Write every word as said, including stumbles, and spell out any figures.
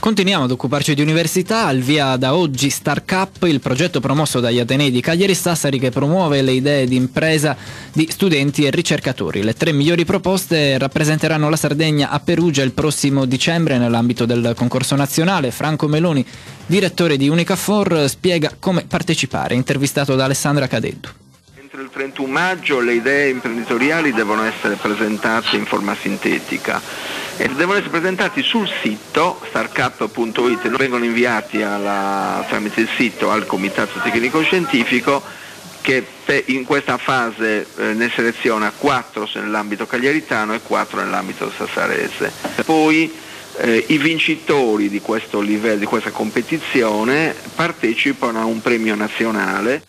Continuiamo ad occuparci di università. Al via da oggi Star Cup, il progetto promosso dagli Atenei di Cagliari e Sassari che promuove le idee di impresa di studenti e ricercatori. Le tre migliori proposte rappresenteranno la Sardegna a Perugia il prossimo dicembre nell'ambito del concorso nazionale. Franco Meloni, direttore di Unicafor, spiega come partecipare, intervistato da Alessandra Cadeddu. Entro il trentuno maggio le idee imprenditoriali devono essere presentate in forma sintetica e devono essere presentati sul sito starcup punto it, vengono inviati alla, tramite il sito al Comitato Tecnico Scientifico che in questa fase eh, ne seleziona quattro nell'ambito cagliaritano e quattro nell'ambito sassarese. Poi eh, i vincitori di questo livello, di questa competizione partecipano a un premio nazionale.